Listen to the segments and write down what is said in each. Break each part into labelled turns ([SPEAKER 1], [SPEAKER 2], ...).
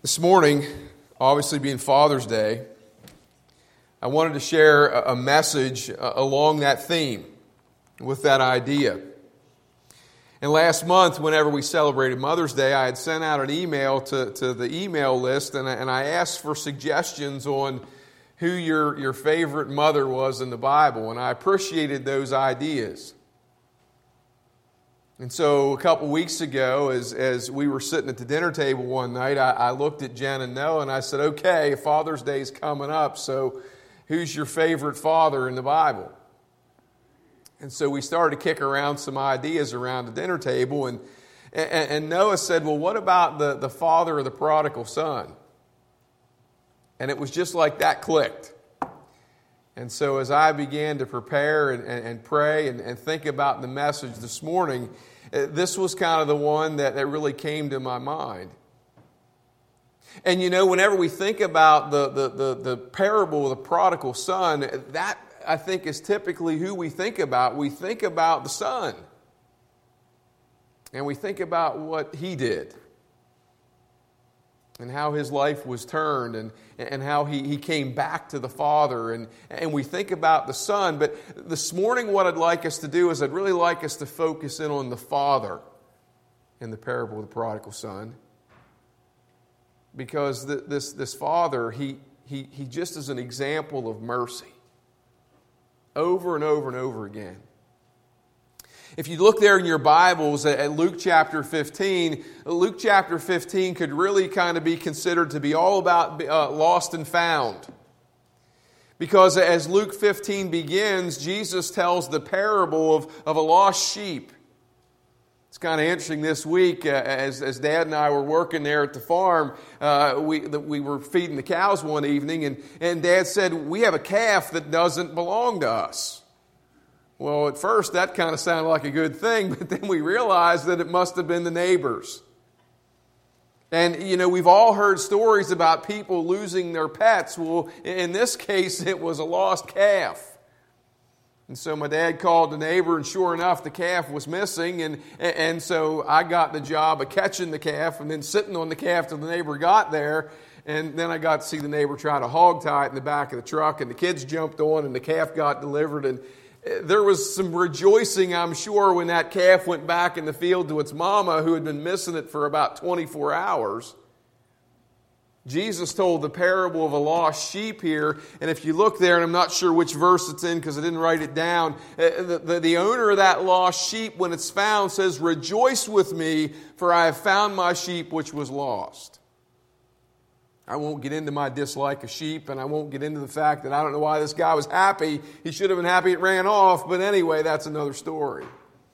[SPEAKER 1] This morning, obviously being Father's Day, I wanted to share a message along that theme, with that idea. And last month, whenever we celebrated Mother's Day, I had sent out an email to the email list, and I asked for suggestions on who your favorite mother was in the Bible, and I appreciated those ideas. And so a couple weeks ago, as we were sitting at the dinner table one night, I looked at Jen and Noah and I said, okay, Father's Day is coming up, so who's your favorite father in the Bible? And so we started to kick around some ideas around the dinner table, and Noah said, well, what about the father of the prodigal son? And it was just like that clicked. And so as I began to prepare and pray and think about the message this morning, this was kind of the one that really came to my mind. And you know, whenever we think about the parable of the prodigal son, that I think is typically who we think about. We think about the son. And we think about what he did. And how his life was turned, and how he came back to the Father. And we think about the Son. But this morning what I'd like us to do is I'd really like us to focus in on the Father in the parable of the prodigal son. Because this Father, he just is an example of mercy. Over and over and over again. If you look there in your Bibles at Luke chapter 15, Luke chapter 15 could really kind of be considered to be all about lost and found. Because as Luke 15 begins, Jesus tells the parable of a lost sheep. It's kind of interesting this week, as Dad and I were working there at the farm, we were feeding the cows one evening, and Dad said, we have a calf that doesn't belong to us. Well, at first that kind of sounded like a good thing, but then we realized that it must have been the neighbors. And, you know, we've all heard stories about people losing their pets. Well, in this case, it was a lost calf. And so my dad called the neighbor, and sure enough, the calf was missing. And so I got the job of catching the calf and then sitting on the calf till the neighbor got there. And then I got to see the neighbor try to hog tie it in the back of the truck, and the kids jumped on, and the calf got delivered. And there was some rejoicing, I'm sure, when that calf went back in the field to its mama, who had been missing it for about 24 hours. Jesus told the parable of a lost sheep here, and if you look there, and I'm not sure which verse it's in because I didn't write it down, the owner of that lost sheep, when it's found, says, "Rejoice with me, for I have found my sheep which was lost." I won't get into my dislike of sheep, and I won't get into the fact that I don't know why this guy was happy. He should have been happy it ran off, but anyway, that's another story.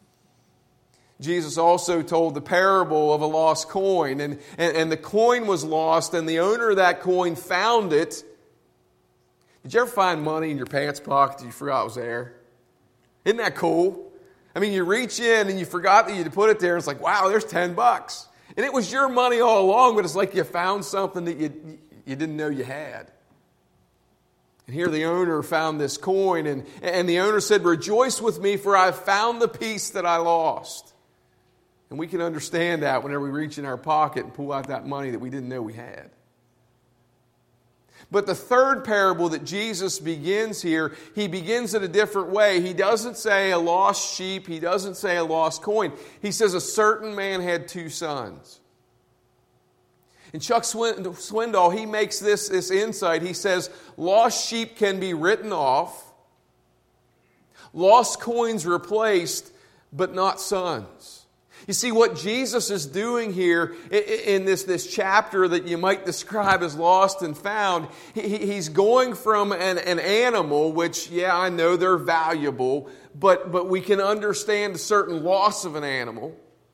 [SPEAKER 1] Jesus also told the parable of a lost coin, and the coin was lost, and the owner of that coin found it. Did you ever find money in your pants pocket that you forgot was there? Isn't that cool? I mean, you reach in and you forgot that you'd put it there, and it's like, wow, there's $10. And it was your money all along, but it's like you found something that you didn't know you had. And here the owner found this coin, and the owner said, "Rejoice with me, for I have found the piece that I lost." And we can understand that whenever we reach in our pocket and pull out that money that we didn't know we had. But the third parable that Jesus begins here, he begins in a different way. He doesn't say a lost sheep. He doesn't say a lost coin. He says a certain man had two sons. And Chuck Swindoll, he makes this insight. He says, lost sheep can be written off, lost coins replaced, but not sons. You see, what Jesus is doing here in this chapter that you might describe as lost and found, he's going from an animal, which, yeah, I know they're valuable, but we can understand a certain loss of an animal.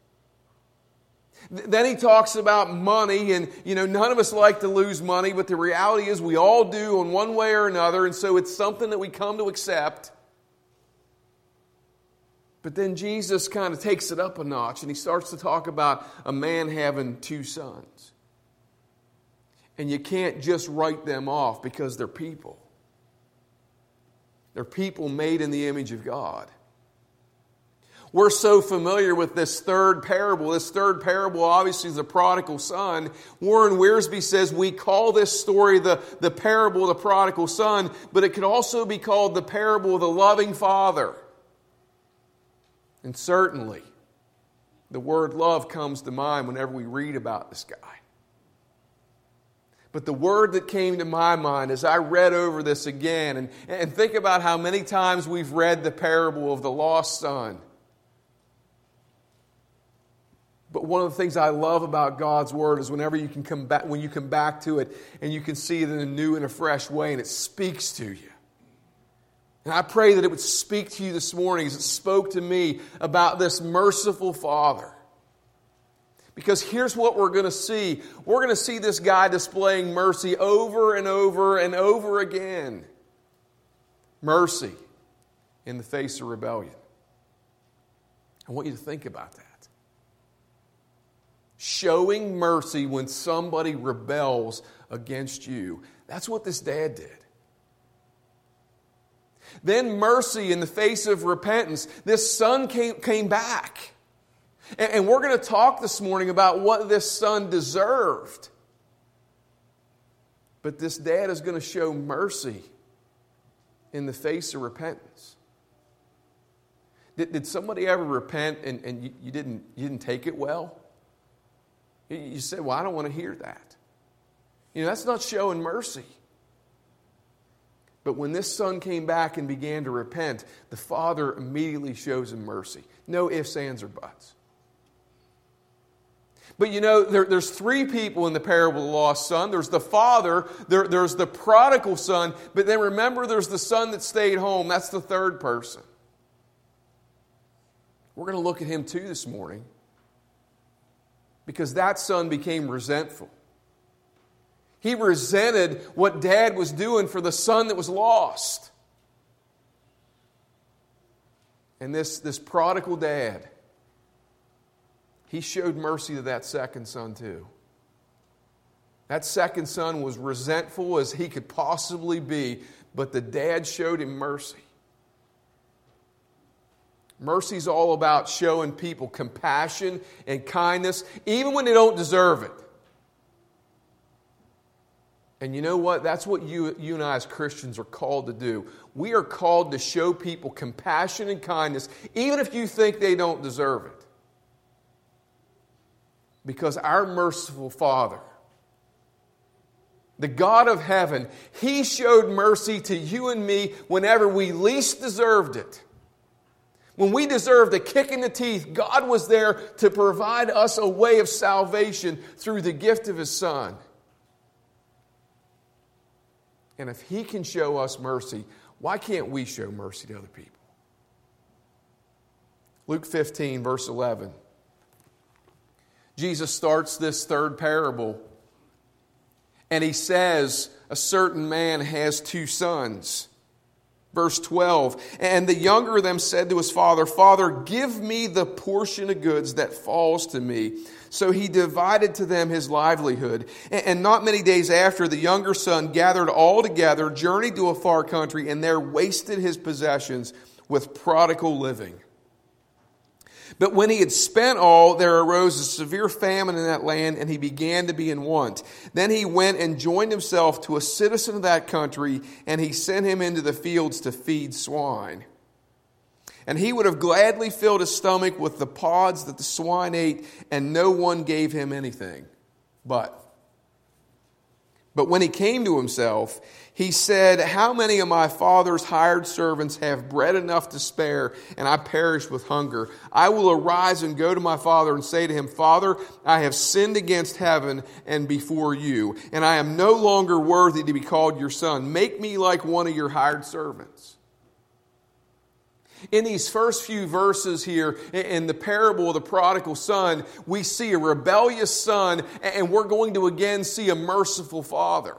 [SPEAKER 1] Then he talks about money, and, you know, none of us like to lose money, but the reality is we all do in one way or another, and so it's something that we come to accept. But then Jesus kind of takes it up a notch, and he starts to talk about a man having two sons. And you can't just write them off because they're people. They're people made in the image of God. We're so familiar with this third parable. This third parable obviously is the prodigal son. Warren Wiersbe says we call this story the parable of the prodigal son, but it could also be called the parable of the loving father. And certainly, the word love comes to mind whenever we read about this guy. But the word that came to my mind as I read over this again, and think about how many times we've read the parable of the lost son. But one of the things I love about God's Word is whenever you can come back, when you come back to it and you can see it in a new and a fresh way and it speaks to you. And I pray that it would speak to you this morning as it spoke to me about this merciful Father. Because here's what we're going to see. We're going to see this guy displaying mercy over and over and over again. Mercy in the face of rebellion. I want you to think about that. Showing mercy when somebody rebels against you. That's what this dad did. Then mercy in the face of repentance. This son came back. And we're going to talk this morning about what this son deserved. But this dad is going to show mercy in the face of repentance. Did somebody ever repent and you didn't take it well? You said, well, I don't want to hear that. That's not showing mercy. But when this son came back and began to repent, the father immediately shows him mercy. No ifs, ands, or buts. But there's three people in the parable of the lost son. There's the father, there's the prodigal son, but then remember there's the son that stayed home. That's the third person. We're going to look at him too this morning. Because that son became resentful. He resented what dad was doing for the son that was lost. And this prodigal dad, he showed mercy to that second son too. That second son was resentful as he could possibly be, but the dad showed him mercy. Mercy is all about showing people compassion and kindness, even when they don't deserve it. And you know what? That's what you and I as Christians are called to do. We are called to show people compassion and kindness, even if you think they don't deserve it. Because our merciful Father, the God of heaven, He showed mercy to you and me whenever we least deserved it. When we deserved a kick in the teeth, God was there to provide us a way of salvation through the gift of His Son. And if He can show us mercy, why can't we show mercy to other people? Luke 15, verse 11. Jesus starts this third parable, and He says, a certain man has two sons. Verse 12, and the younger of them said to his father, Father, give me the portion of goods that falls to me. So he divided to them his livelihood. And not many days after, the younger son gathered all together, journeyed to a far country, and there wasted his possessions with prodigal living. But when he had spent all, there arose a severe famine in that land, and he began to be in want. Then he went and joined himself to a citizen of that country, and he sent him into the fields to feed swine. And he would have gladly filled his stomach with the pods that the swine ate, and no one gave him anything. But when he came to himself, he said, how many of my father's hired servants have bread enough to spare, and I perish with hunger? I will arise and go to my father and say to him, Father, I have sinned against heaven and before you, and I am no longer worthy to be called your son. Make me like one of your hired servants. In these first few verses here, in the parable of the prodigal son, we see a rebellious son, and we're going to again see a merciful father.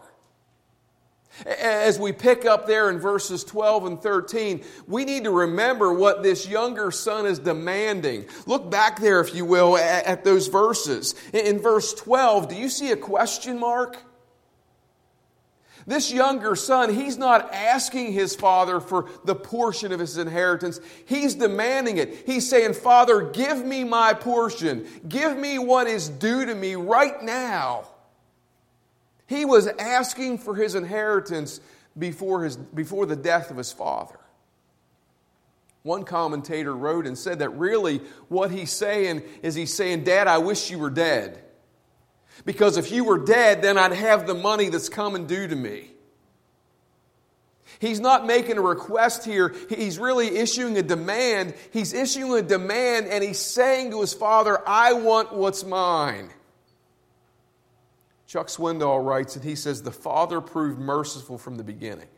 [SPEAKER 1] As we pick up there in verses 12 and 13, we need to remember what this younger son is demanding. Look back there, if you will, at those verses. In verse 12, do you see a question mark? This younger son, he's not asking his father for the portion of his inheritance. He's demanding it. He's saying, Father, give me my portion. Give me what is due to me right now. He was asking for his inheritance before the death of his father. One commentator wrote and said that really what he's saying is Dad, I wish you were dead. Because if you were dead, then I'd have the money that's coming due to me. He's not making a request here. He's really issuing a demand. He's issuing a demand and he's saying to his father, I want what's mine. Chuck Swindoll writes, and he says, the father proved merciful from the beginning.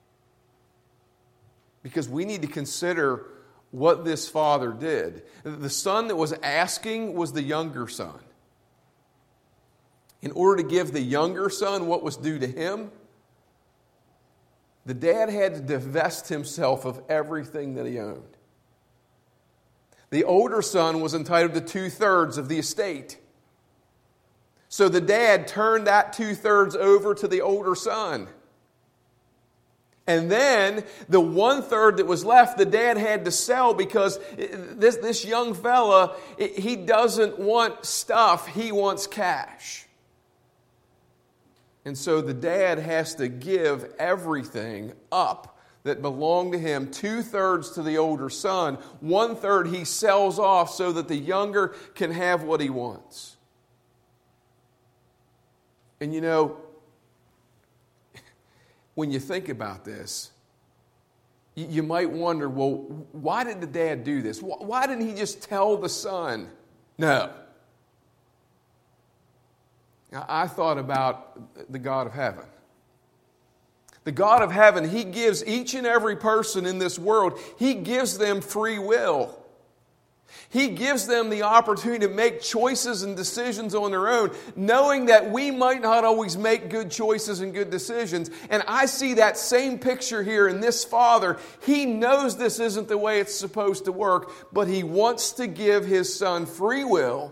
[SPEAKER 1] Because we need to consider what this father did. The son that was asking was the younger son. In order to give the younger son what was due to him, the dad had to divest himself of everything that he owned. The older son was entitled to 2/3 of the estate. So the dad turned that 2/3 over to the older son. And then the 1/3 that was left, the dad had to sell because this young fella, he doesn't want stuff, he wants cash. And so the dad has to give everything up that belonged to him, 2/3 to the older son, 1/3 he sells off so that the younger can have what he wants. And you know, when you think about this, you might wonder, well, why did the dad do this? Why didn't he just tell the son? No. Now, I thought about the God of heaven. The God of heaven, He gives each and every person in this world, He gives them free will. He gives them the opportunity to make choices and decisions on their own, knowing that we might not always make good choices and good decisions. And I see that same picture here in this father. He knows this isn't the way it's supposed to work, but he wants to give his son free will.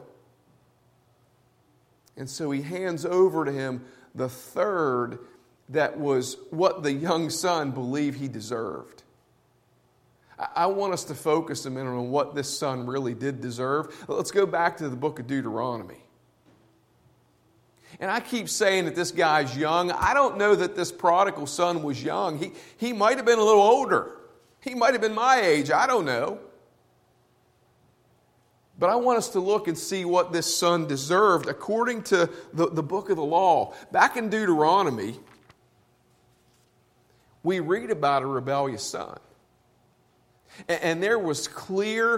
[SPEAKER 1] And so he hands over to him the third that was what the young son believed he deserved. I want us to focus a minute on what this son really did deserve. Let's go back to the book of Deuteronomy. And I keep saying that this guy's young. I don't know that this prodigal son was young. He might have been a little older. He might have been my age. I don't know. But I want us to look and see what this son deserved according to the book of the law. Back in Deuteronomy, we read about a rebellious son. And there was a clear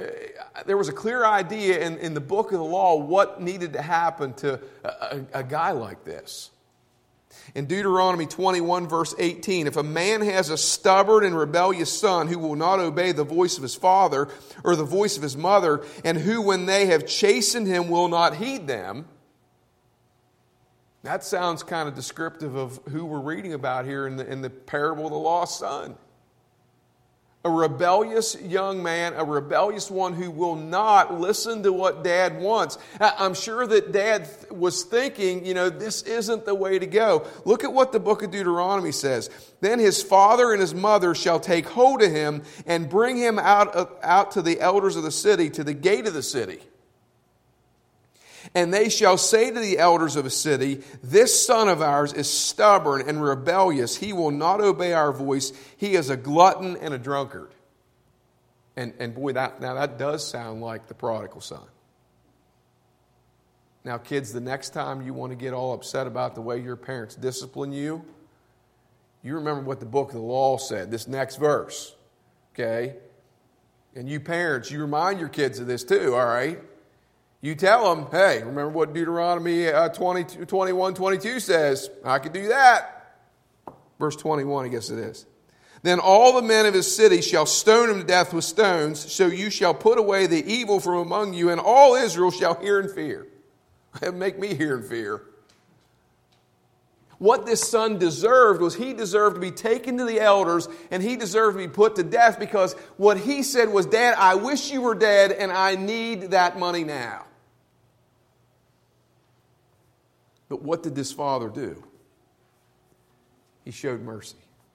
[SPEAKER 1] idea in the book of the law what needed to happen to a guy like this. In Deuteronomy 21, verse 18, if a man has a stubborn and rebellious son who will not obey the voice of his father or the voice of his mother, and who, when they have chastened him, will not heed them, that sounds kind of descriptive of who we're reading about here in the parable of the lost son. A rebellious young man, a rebellious one who will not listen to what dad wants. I'm sure that dad was thinking, this isn't the way to go. Look at what the book of Deuteronomy says. Then his father and his mother shall take hold of him and bring him out to the elders of the city, to the gate of the city. And they shall say to the elders of a city, this son of ours is stubborn and rebellious. He will not obey our voice. He is a glutton and a drunkard. And boy, that does sound like the prodigal son. Now, kids, the next time you want to get all upset about the way your parents discipline you, you remember what the book of the law said, this next verse. Okay? And you parents, you remind your kids of this too, all right? You tell them, hey, remember what Deuteronomy 21:22 says. I could do that. Verse 21, I guess it is. Then all the men of his city shall stone him to death with stones, so you shall put away the evil from among you, and all Israel shall hear and fear. Make me hear and fear. What this son deserved was he deserved to be taken to the elders, and he deserved to be put to death because what he said was, Dad, I wish you were dead, and I need that money now. But what did this father do? He showed mercy.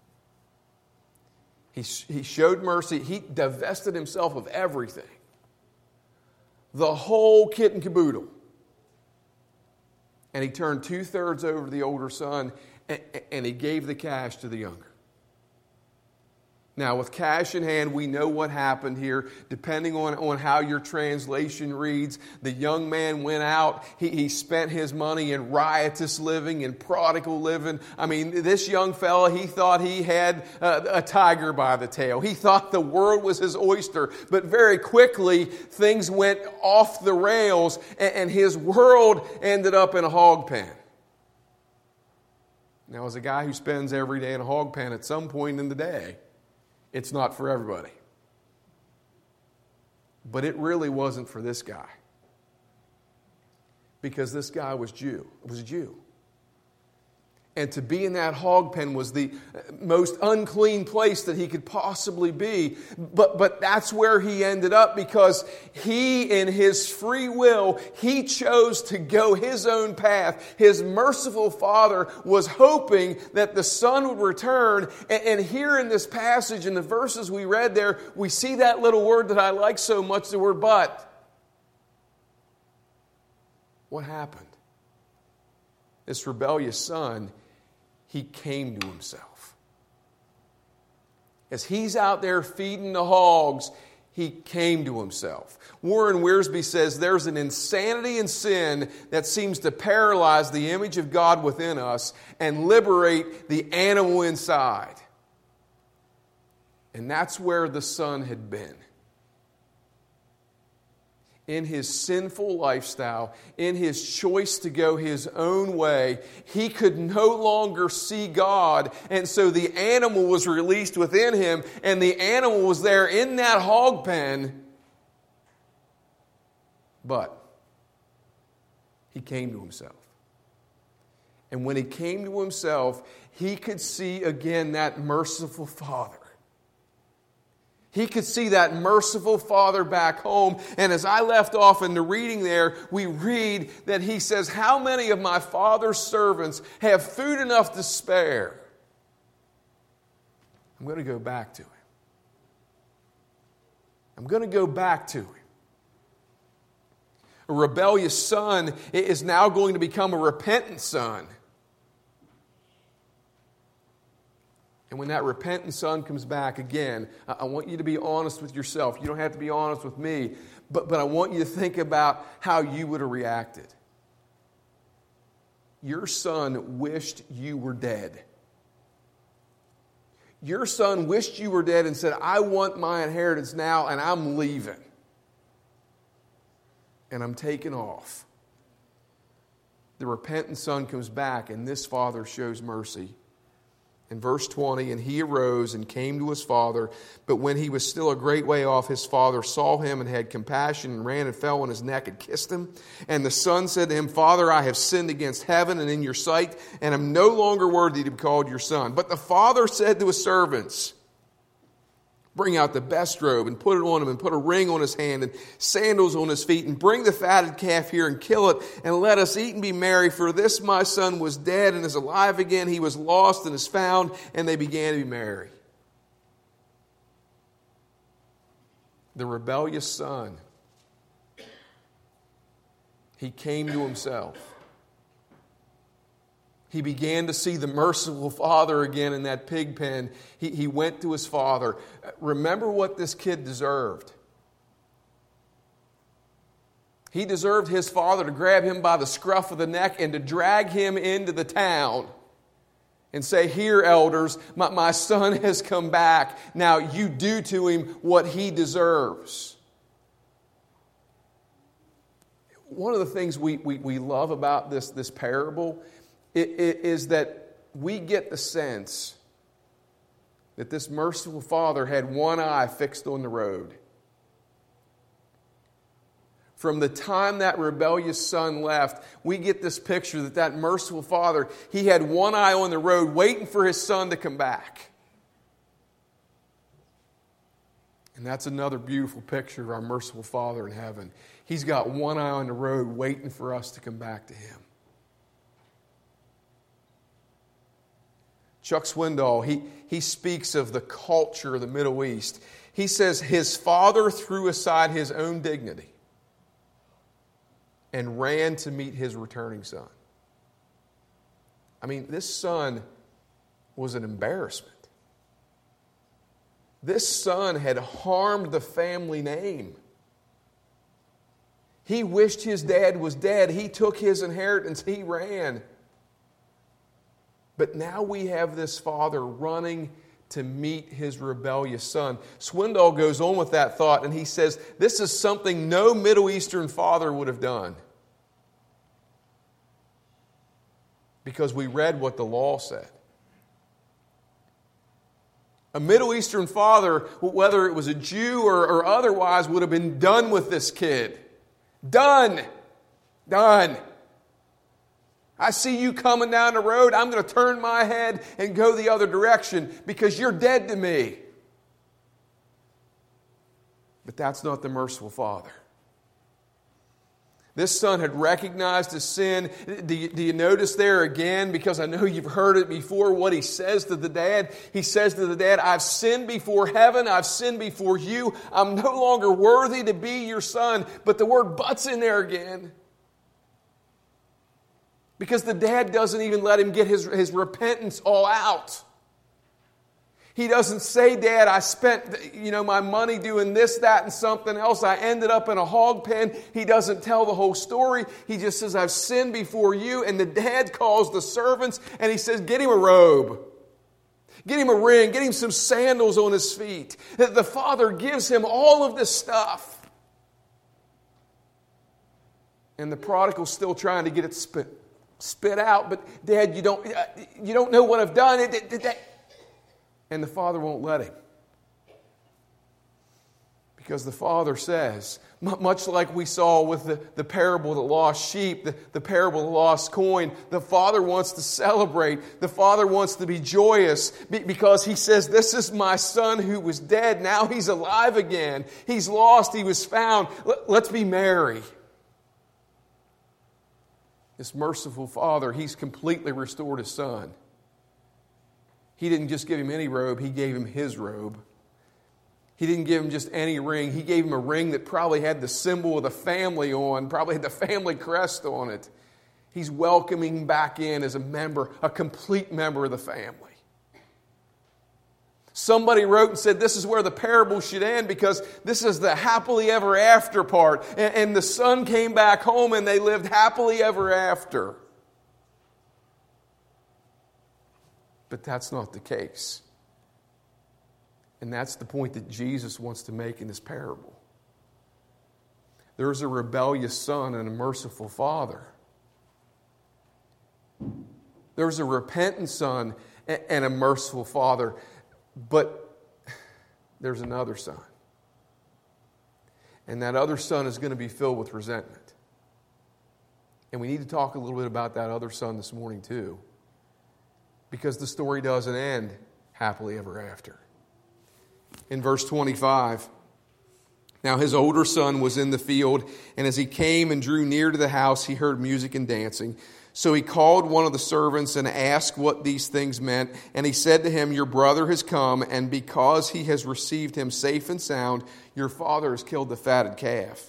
[SPEAKER 1] He showed mercy. He divested himself of everything. The whole kit and caboodle. And he turned 2/3 over to the older son, and he gave the cash to the younger. Now, with cash in hand, we know what happened here. Depending on how your translation reads, the young man went out. He spent his money in riotous living and prodigal living. I mean, this young fella, he thought he had a tiger by the tail. He thought the world was his oyster. But very quickly, things went off the rails, and his world ended up in a hog pen. Now, as a guy who spends every day in a hog pen at some point in the day, it's not for everybody. But it really wasn't for this guy. Because this guy was a Jew. And to be in that hog pen was the most unclean place that he could possibly be. But that's where he ended up, because he, in his free will, he chose to go his own path. His merciful father was hoping that the son would return. And here in this passage, in the verses we read there, we see that little word that I like so much, the word but. What happened? This rebellious son, he came to himself. As he's out there feeding the hogs, he came to himself. Warren Wiersbe says there's an insanity in sin that seems to paralyze the image of God within us and liberate the animal inside. And that's where the son had been. In his sinful lifestyle, in his choice to go his own way, he could no longer see God. And so the animal was released within him, and the animal was there in that hog pen. But he came to himself. And when he came to himself, he could see again that merciful Father. He could see that merciful Father back home. And as I left off in the reading there, we read that he says, "How many of my Father's servants have food enough to spare?" I'm going to go back to him. I'm going to go back to him. A rebellious son is now going to become a repentant son. And when that repentant son comes back again, I want you to be honest with yourself. You don't have to be honest with me, but I want you to think about how you would have reacted. Your son wished you were dead. Your son wished you were dead and said, "I want my inheritance now, and I'm leaving. And I'm taking off." The repentant son comes back, and this father shows mercy. In verse 20, "And he arose and came to his father, but when he was still a great way off, his father saw him and had compassion and ran and fell on his neck and kissed him. And the son said to him, 'Father, I have sinned against heaven and in your sight, and am no longer worthy to be called your son.' But the father said to his servants, 'Bring out the best robe and put it on him, and put a ring on his hand and sandals on his feet, and bring the fatted calf here and kill it, and let us eat and be merry. For this my son was dead and is alive again. He was lost and is found.' And they began to be merry." The rebellious son, he came to himself. He began to see the merciful father again in that pig pen. He went to his father. Remember what this kid deserved. He deserved his father to grab him by the scruff of the neck and to drag him into the town and say, "Here, elders, my son has come back. Now you do to him what he deserves." One of the things we love about this parable is that we get the sense that this merciful father had one eye fixed on the road. From the time that rebellious son left, we get this picture that merciful father, he had one eye on the road waiting for his son to come back. And that's another beautiful picture of our merciful Father in heaven. He's got one eye on the road waiting for us to come back to him. Chuck Swindoll, he speaks of the culture of the Middle East. He says his father threw aside his own dignity and ran to meet his returning son. I mean, this son was an embarrassment. This son had harmed the family name. He wished his dad was dead. He took his inheritance. He ran. But now we have this father running to meet his rebellious son. Swindoll goes on with that thought, and he says, this is something no Middle Eastern father would have done. Because we read what the law said. A Middle Eastern father, whether it was a Jew or otherwise, would have been done with this kid. Done. Done. I see you coming down the road. I'm going to turn my head and go the other direction because you're dead to me. But that's not the merciful Father. This son had recognized his sin. Do you notice there again? Because I know you've heard it before, what he says to the dad. He says to the dad, I've sinned before heaven. I've sinned before you. I'm no longer worthy to be your son. But the word but's in there again. Because the dad doesn't even let him get his repentance all out. He doesn't say, Dad, I spent my money doing this, that, and something else. I ended up in a hog pen. He doesn't tell the whole story. He just says, I've sinned before you. And the dad calls the servants and he says, get him a robe. Get him a ring. Get him some sandals on his feet. The father gives him all of this stuff. And the prodigal's still trying to get it spit out. But Dad, you don't know what I've done. And the father won't let him. Because the father says, much like we saw with the parable of the lost sheep, the parable of the lost coin, the father wants to celebrate. The father wants to be joyous because he says, this is my son who was dead. Now he's alive again. He's lost. He was found. Let's be merry. This merciful father, he's completely restored his son. He didn't just give him any robe, he gave him his robe. He didn't give him just any ring. He gave him a ring that probably had the symbol of the family on, probably had the family crest on it. He's welcoming back in as a member, a complete member of the family. Somebody wrote and said this is where the parable should end because this is the happily ever after part. And the son came back home and they lived happily ever after. But that's not the case. And that's the point that Jesus wants to make in this parable. There's a rebellious son and a merciful father. There's a repentant son and a merciful father. But there's another son. And that other son is going to be filled with resentment. And we need to talk a little bit about that other son this morning too. Because the story doesn't end happily ever after. In verse 25, now his older son was in the field, and as he came and drew near to the house, he heard music and dancing. So he called one of the servants and asked what these things meant. And he said to him, your brother has come, and because he has received him safe and sound, your father has killed the fatted calf.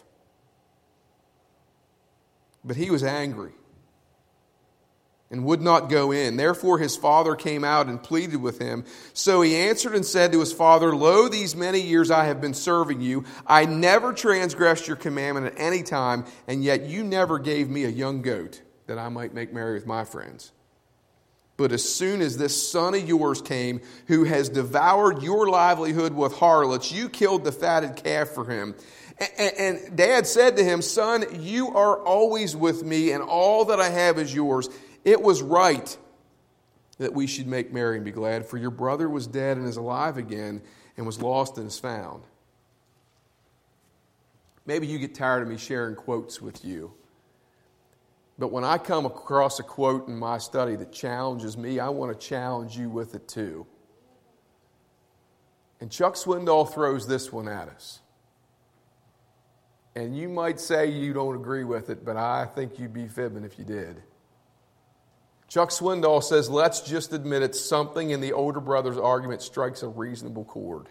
[SPEAKER 1] But he was angry and would not go in. Therefore his father came out and pleaded with him. So he answered and said to his father, lo, these many years I have been serving you. I never transgressed your commandment at any time, and yet you never gave me a young goat that I might make merry with my friends. But as soon as this son of yours came, who has devoured your livelihood with harlots, you killed the fatted calf for him. And Dad said to him, son, you are always with me, and all that I have is yours. It was right that we should make merry and be glad, for your brother was dead and is alive again, and was lost and is found. Maybe you get tired of me sharing quotes with you. But when I come across a quote in my study that challenges me, I want to challenge you with it too. And Chuck Swindoll throws this one at us. And you might say you don't agree with it, but I think you'd be fibbing if you did. Chuck Swindoll says, let's just admit it, something in the older brother's argument strikes a reasonable chord.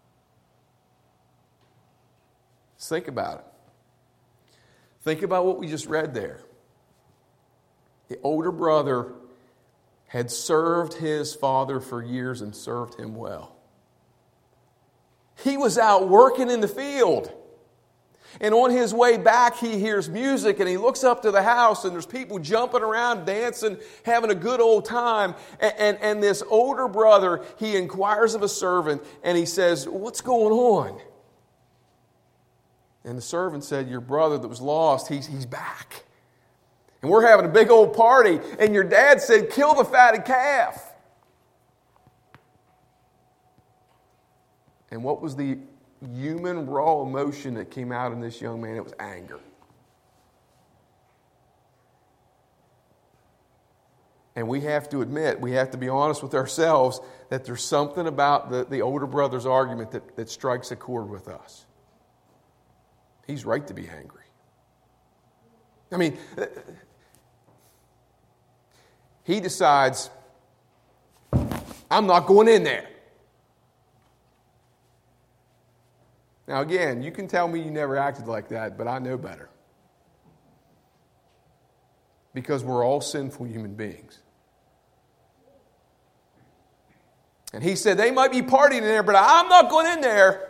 [SPEAKER 1] Let's think about it. Think about what we just read there. The older brother had served his father for years and served him well. He was out working in the field. And on his way back, he hears music and he looks up to the house and there's people jumping around, dancing, having a good old time. And this older brother, he inquires of a servant and he says, what's going on? And the servant said, your brother that was lost, he's back. And we're having a big old party, and your dad said, kill the fatted calf. And what was the human raw emotion that came out in this young man? It was anger. And we have to admit, we have to be honest with ourselves, that there's something about the older brother's argument that strikes a chord with us. He's right to be angry. I mean, he decides, I'm not going in there. Now again, you can tell me you never acted like that, but I know better. Because we're all sinful human beings. And he said, they might be partying in there, but I'm not going in there.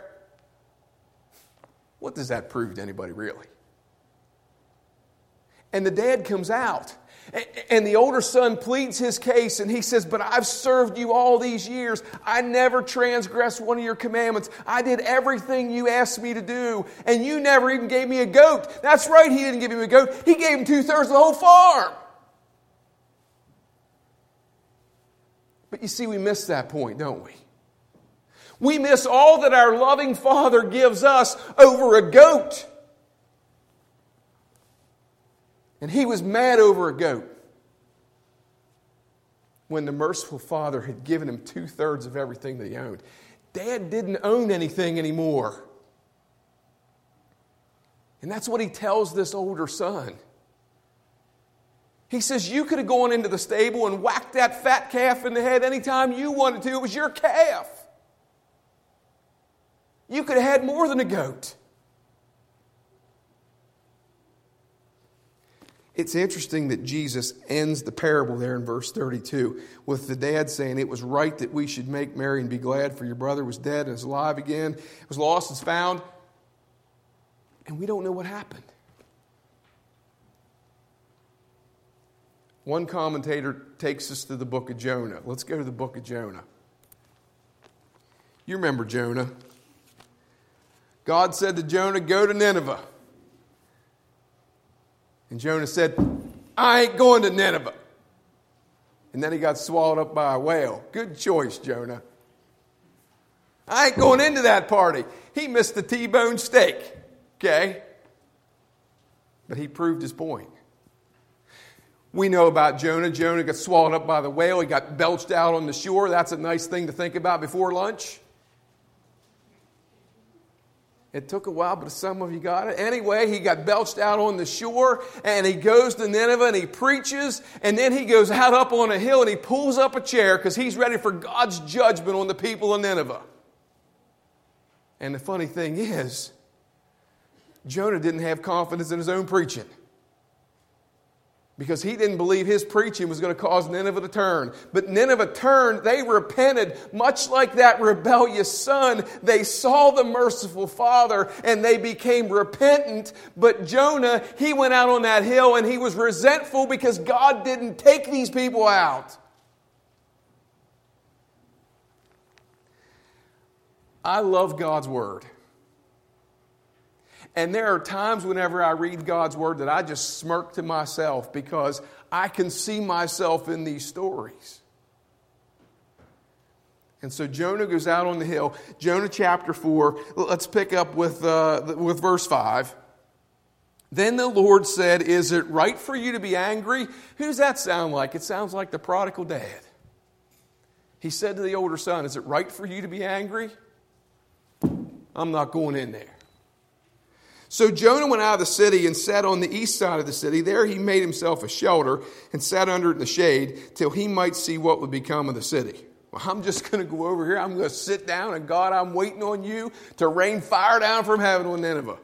[SPEAKER 1] What does that prove to anybody, really? And the dad comes out. And the older son pleads his case and he says, but I've served you all these years. I never transgressed one of your commandments. I did everything you asked me to do. And you never even gave me a goat. That's right, he didn't give him a goat. He gave him 2/3 of the whole farm. But you see, we miss that point, don't we? We miss all that our loving Father gives us over a goat. And he was mad over a goat when the merciful Father had given him 2/3 of everything that he owned. Dad didn't own anything anymore. And that's what he tells this older son. He says, you could have gone into the stable and whacked that fat calf in the head anytime you wanted to. It was your calf. You could have had more than a goat. It's interesting that Jesus ends the parable there in verse 32 with the dad saying, it was right that we should make merry and be glad, for your brother was dead and is alive again, was lost and is found. And we don't know what happened. One commentator takes us to the book of Jonah. Let's go to the book of Jonah. You remember Jonah. God said to Jonah, go to Nineveh. And Jonah said, I ain't going to Nineveh. And then he got swallowed up by a whale. Good choice, Jonah. I ain't going into that party. He missed the T-bone steak. Okay? But he proved his point. We know about Jonah. Jonah got swallowed up by the whale. He got belched out on the shore. That's a nice thing to think about before lunch. It took a while, but some of you got it. Anyway, he got belched out on the shore, and he goes to Nineveh, and he preaches, and then he goes out up on a hill, and he pulls up a chair because he's ready for God's judgment on the people of Nineveh. And the funny thing is, Jonah didn't have confidence in his own preaching. Because he didn't believe his preaching was going to cause Nineveh to turn. But Nineveh turned. They repented. Much like that rebellious son, they saw the merciful Father and they became repentant. But Jonah, he went out on that hill and he was resentful because God didn't take these people out. I love God's Word. And there are times whenever I read God's Word that I just smirk to myself because I can see myself in these stories. And so Jonah goes out on the hill. Jonah chapter 4, let's pick up with verse 5. Then the Lord said, is it right for you to be angry? Who does that sound like? It sounds like the prodigal dad. He said to the older son, is it right for you to be angry? I'm not going in there. So Jonah went out of the city and sat on the east side of the city. There he made himself a shelter and sat under it in the shade till he might see what would become of the city. Well, I'm just going to go over here. I'm going to sit down, and God, I'm waiting on you to rain fire down from heaven on Nineveh.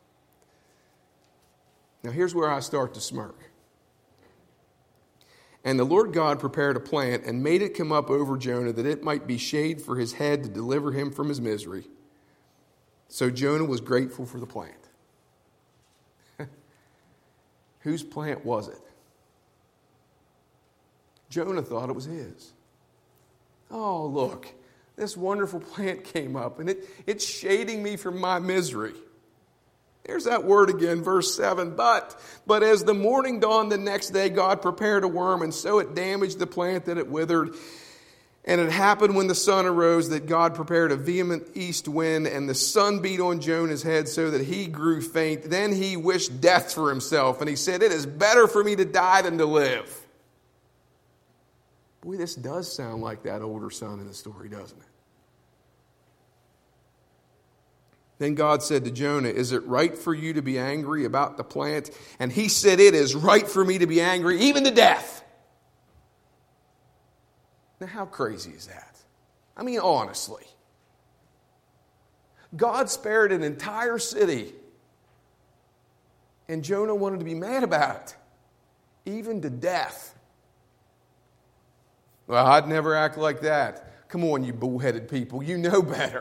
[SPEAKER 1] Now here's where I start to smirk. And the Lord God prepared a plant and made it come up over Jonah that it might be shade for his head to deliver him from his misery. So Jonah was grateful for the plant. Whose plant was it? Jonah thought it was his. Oh, look, this wonderful plant came up, and it's shading me from my misery. There's that word again, verse 7. But as the morning dawned the next day, God prepared a worm, and so it damaged the plant that it withered. And it happened when the sun arose that God prepared a vehement east wind, and the sun beat on Jonah's head so that he grew faint. Then he wished death for himself, and he said, "It is better for me to die than to live." Boy, this does sound like that older son in the story, doesn't it? Then God said to Jonah, "Is it right for you to be angry about the plant?" And he said, "It is right for me to be angry, even to death." Now, how crazy is that? I mean, honestly. God spared an entire city, and Jonah wanted to be mad about it, even to death. Well, I'd never act like that. Come on, you bullheaded people. You know better.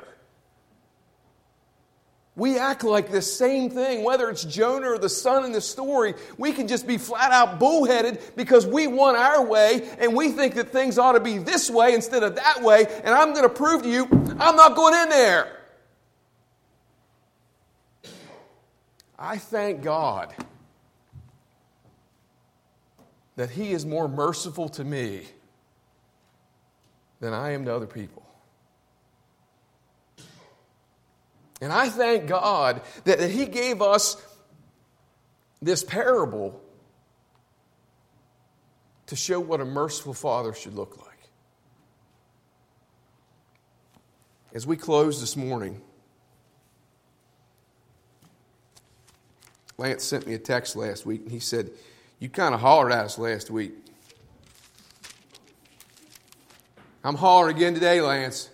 [SPEAKER 1] We act like this same thing, whether it's Jonah or the son in the story. We can just be flat out bullheaded because we want our way and we think that things ought to be this way instead of that way. And I'm going to prove to you, I'm not going in there. I thank God that He is more merciful to me than I am to other people. And I thank God that He gave us this parable to show what a merciful father should look like. As we close this morning, Lance sent me a text last week, and he said, "You kind of hollered at us last week." I'm hollering again today, Lance.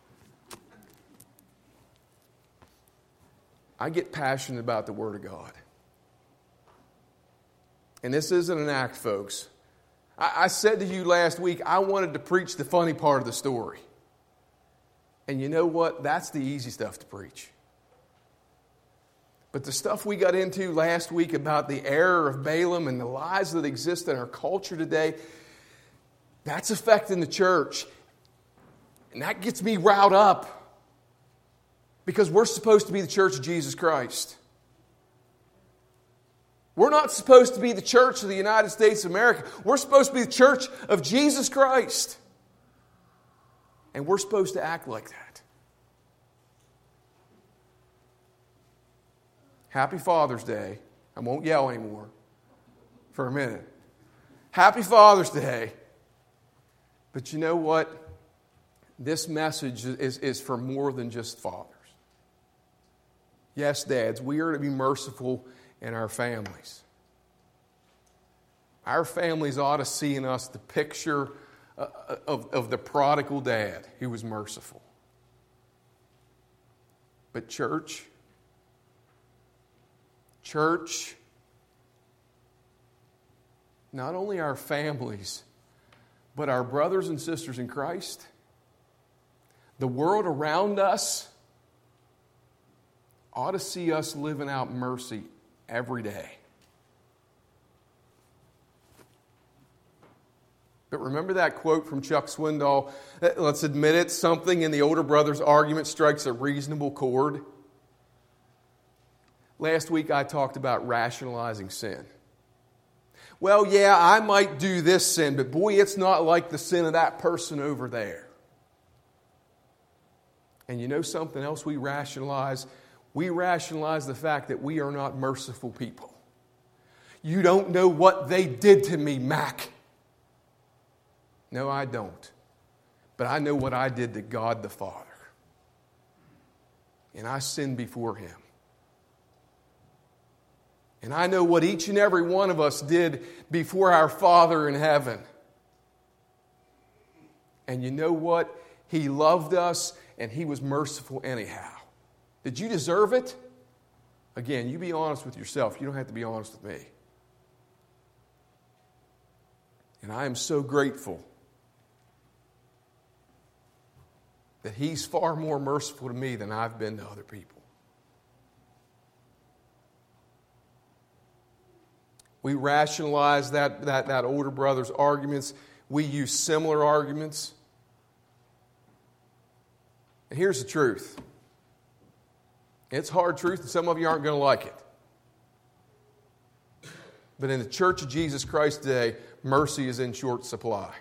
[SPEAKER 1] I get passionate about the Word of God. And this isn't an act, folks. I said to you last week, I wanted to preach the funny part of the story. And you know what? That's the easy stuff to preach. But the stuff we got into last week about the error of Balaam and the lies that exist in our culture today, that's affecting the church. And that gets me riled up. Because we're supposed to be the church of Jesus Christ. We're not supposed to be the church of the United States of America. We're supposed to be the church of Jesus Christ. And we're supposed to act like that. Happy Father's Day. I won't yell anymore for a minute. Happy Father's Day. But you know what? This message is for more than just fathers. Yes, dads, we are to be merciful in our families. Our families ought to see in us the picture of the prodigal dad who was merciful. But church, not only our families, but our brothers and sisters in Christ, the world around us, ought to see us living out mercy every day. But remember that quote from Chuck Swindoll? Let's admit it, something in the older brother's argument strikes a reasonable chord. Last week I talked about rationalizing sin. Well, yeah, I might do this sin, but boy, it's not like the sin of that person over there. And you know something else we rationalize? We rationalize the fact that we are not merciful people. You don't know what they did to me, Mac. No, I don't. But I know what I did to God the Father. And I sinned before Him. And I know what each and every one of us did before our Father in heaven. And you know what? He loved us and He was merciful anyhow. Did you deserve it? Again, you be honest with yourself. You don't have to be honest with me. And I am so grateful that He's far more merciful to me than I've been to other people. We rationalize that older brother's arguments. We use similar arguments. And here's the truth. It's hard truth, and some of you aren't going to like it. But in the Church of Jesus Christ today, mercy is in short supply.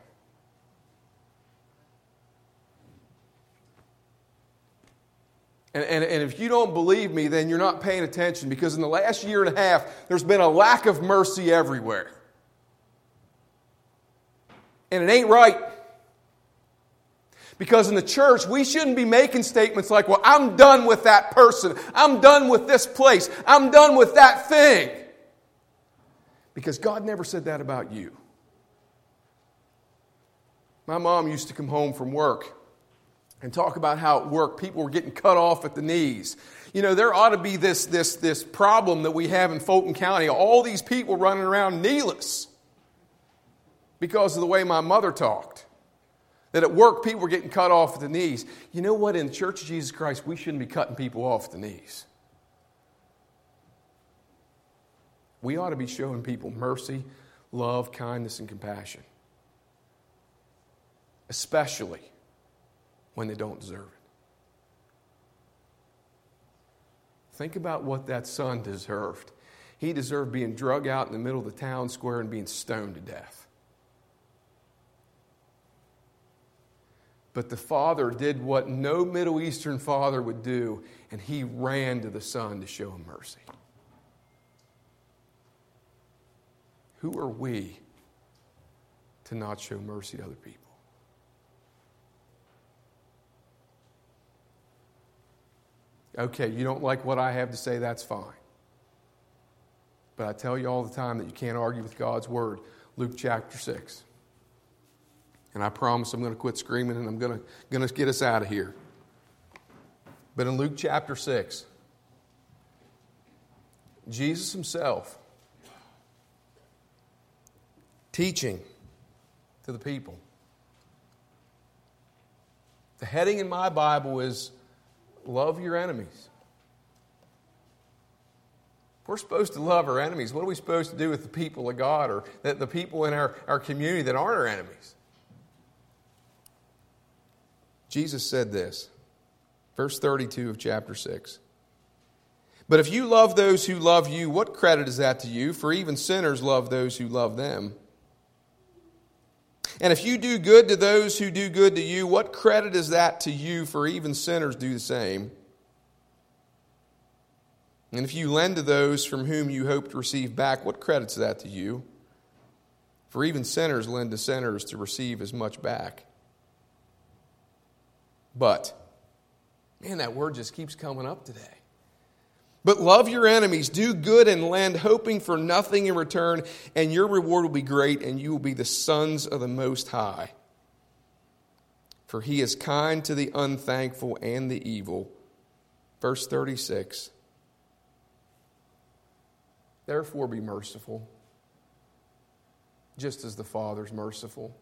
[SPEAKER 1] And if you don't believe me, then you're not paying attention, because in the last year and a half, there's been a lack of mercy everywhere. And it ain't right. Because in the church, we shouldn't be making statements like, well, I'm done with that person. I'm done with this place. I'm done with that thing. Because God never said that about you. My mom used to come home from work and talk about how at work people were getting cut off at the knees. You know, there ought to be this problem that we have in Fulton County. All these people running around kneeless because of the way my mother talked. That at work, people were getting cut off at the knees. You know what? In the Church of Jesus Christ, we shouldn't be cutting people off at the knees. We ought to be showing people mercy, love, kindness, and compassion. Especially when they don't deserve it. Think about what that son deserved. He deserved being drug out in the middle of the town square and being stoned to death. But the father did what no Middle Eastern father would do, and he ran to the son to show him mercy. Who are we to not show mercy to other people? Okay, you don't like what I have to say, that's fine. But I tell you all the time that you can't argue with God's word. Luke chapter 6. And I promise I'm going to quit screaming and I'm going to get us out of here. But in Luke chapter 6, Jesus himself teaching to the people. The heading in my Bible is love your enemies. If we're supposed to love our enemies, what are we supposed to do with the people of God or the people in our community that aren't our enemies? Jesus said this, verse 32 of chapter 6. But if you love those who love you, what credit is that to you? For even sinners love those who love them. And if you do good to those who do good to you, what credit is that to you? For even sinners do the same. And if you lend to those from whom you hope to receive back, what credit is that to you? For even sinners lend to sinners to receive as much back. But, man, that word just keeps coming up today. But love your enemies, do good and lend, hoping for nothing in return, and your reward will be great, and you will be the sons of the Most High. For he is kind to the unthankful and the evil. Verse 36. Therefore be merciful, just as the Father's merciful.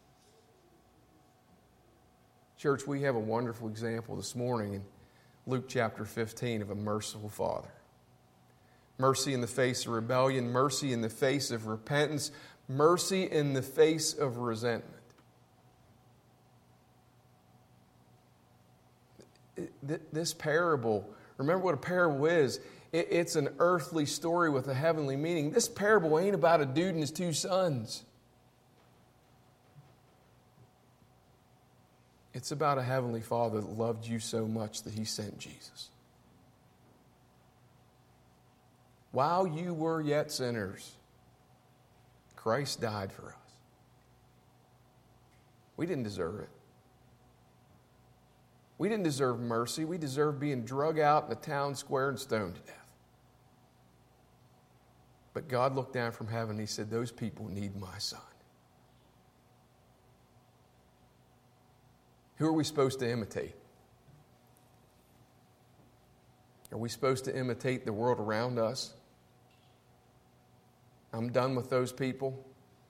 [SPEAKER 1] Church, we have a wonderful example this morning in Luke chapter 15 of a merciful Father. Mercy in the face of rebellion, mercy in the face of repentance, mercy in the face of resentment. This parable, remember what a parable is. It's an earthly story with a heavenly meaning. This parable ain't about a dude and his two sons. It's about a heavenly Father that loved you so much that he sent Jesus. While you were yet sinners, Christ died for us. We didn't deserve it. We didn't deserve mercy. We deserved being drug out in the town square and stoned to death. But God looked down from heaven and He said, those people need my Son. Who are we supposed to imitate? Are we supposed to imitate the world around us? I'm done with those people.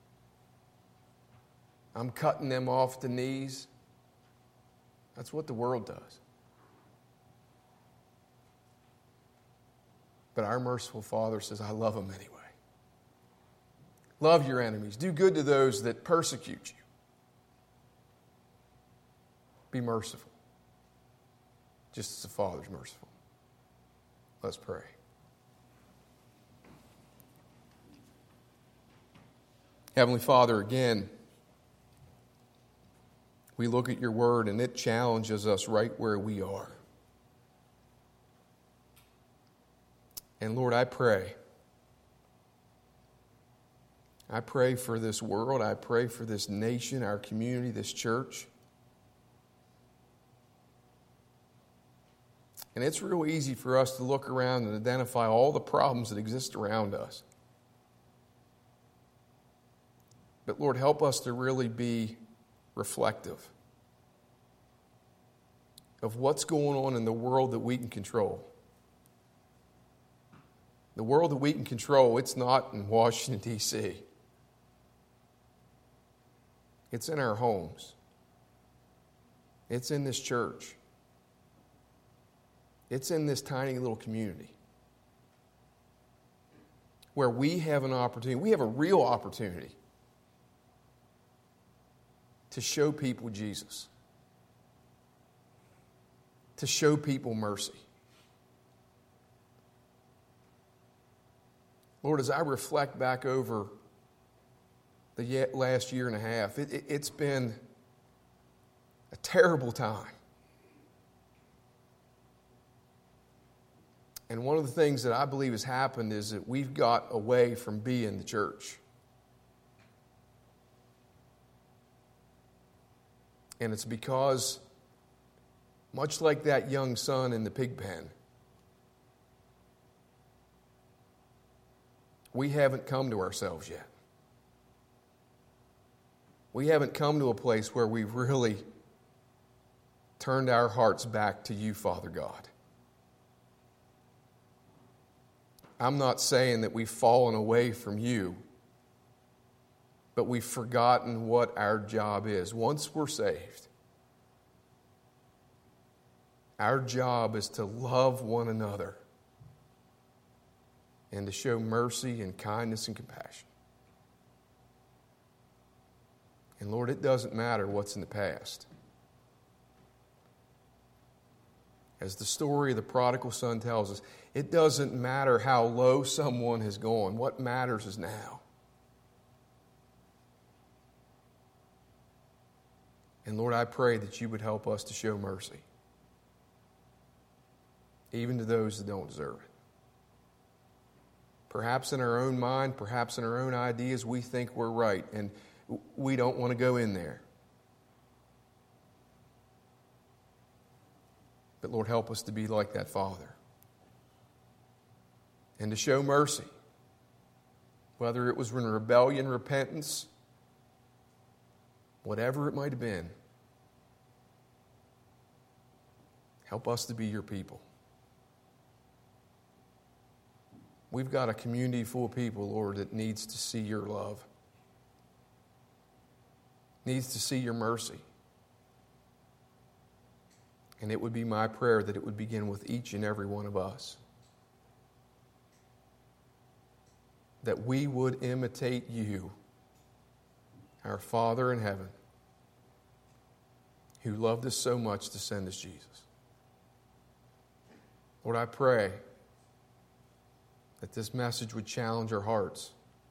[SPEAKER 1] I'm cutting them off the knees. That's what the world does. But our merciful Father says, I love them anyway. Love your enemies. Do good to those that persecute you. Be merciful, just as the Father's merciful. Let's pray. Heavenly Father, again, we look at your word and it challenges us right where we are. And Lord, I pray for this world. I pray for this nation, our community, this church. And it's real easy for us to look around and identify all the problems that exist around us. But Lord, help us to really be reflective of what's going on in the world that we can control. The world that we can control, it's not in Washington, D.C. It's in our homes. It's in this church. It's in this tiny little community where we have an opportunity, we have a real opportunity to show people Jesus, to show people mercy. Lord, as I reflect back over the last year and a half, it's been a terrible time. And one of the things that I believe has happened is that we've got away from being the church. And it's because, much like that young son in the pig pen, we haven't come to ourselves yet. We haven't come to a place where we've really turned our hearts back to you, Father God. I'm not saying that we've fallen away from you, but we've forgotten what our job is. Once we're saved, our job is to love one another and to show mercy and kindness and compassion. And Lord, it doesn't matter what's in the past. As the story of the prodigal son tells us, it doesn't matter how low someone has gone. What matters is now. And Lord, I pray that you would help us to show mercy, even to those that don't deserve it. Perhaps in our own mind, perhaps in our own ideas, we think we're right, and we don't want to go in there. But Lord, help us to be like that Father and to show mercy, whether it was in rebellion, repentance, whatever it might have been. Help us to be your people. We've got a community full of people, Lord, that needs to see your love, needs to see your mercy. And it would be my prayer that it would begin with each and every one of us, that we would imitate you, our Father in heaven, who loved us so much to send us Jesus. Lord, I pray that this message would challenge our hearts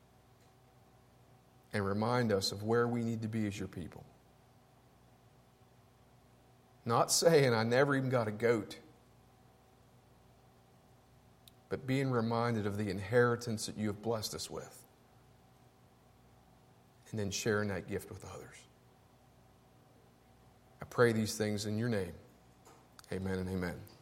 [SPEAKER 1] and remind us of where we need to be as your people. Not saying I never even got a goat, but being reminded of the inheritance that you have blessed us with, and then sharing that gift with others. I pray these things in your name. Amen and amen.